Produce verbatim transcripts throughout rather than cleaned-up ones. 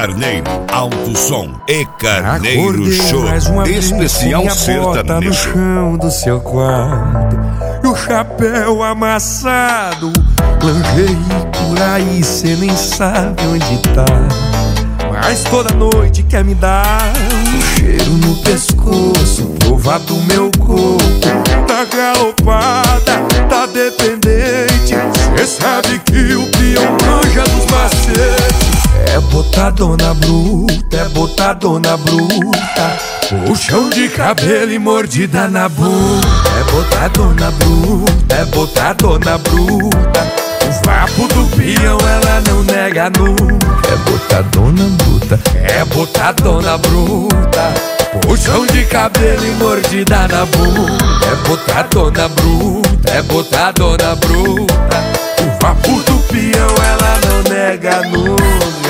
Carneiro, Alto Som e Carneiro Acordei Show, mais uma especial vez, minha bota no sertanejo. chão do seu quarto e o chapéu amassado. Lingerie por aí, cê nem sabe onde tá, mas toda noite quer me dar um cheiro no pescoço, provar do meu corpo. Tá galopada, tá dependente, cê sabe que o peão manja dos macetes. É botadona bruta, é botadona bruta, puxão de cabelo e mordida na bunda. É botadona bruta, é botadona bruta, o vapo do peão ela não nega nunca. É botadona bruta, é botadona bruta, puxão de cabelo e mordida na bunda. É botadona bruta, é botadona bruta, o vapo do peão ela não nega nunca.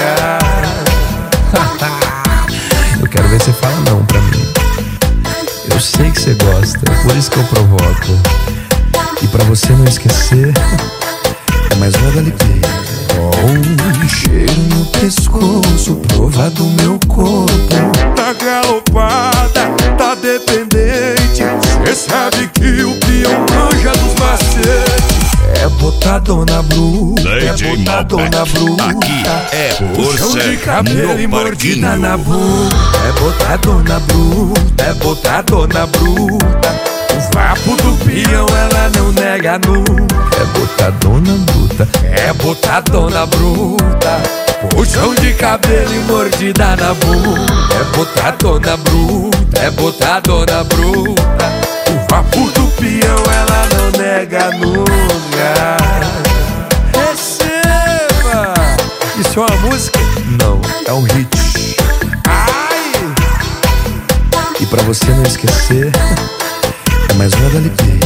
Eu quero ver você falar não pra mim. Eu sei que você gosta, por isso que eu provoco. E pra você não esquecer, é mais uma da L P. Oh, um cheiro no pescoço, prova do meu corpo. Tá galopada, tá dependente, cê sabe que o peão manja dos macetes. É botadona bruta, é botadona bruta, aqui é puxão de força cabelo e no mordida parquinho. na bunda. É botadona bruta, é botadona bruta, o vapo do peão ela não nega nunca. É botadona bruta, é botadona bruta, puxão de cabelo e mordida na bunda. É botadona bruta, é botadona bruta, o vapo do peão ela não nega nunca. Receba! Isso é uma música? Não, é um hit. Ai! E pra você não esquecer, é mais uma da L P.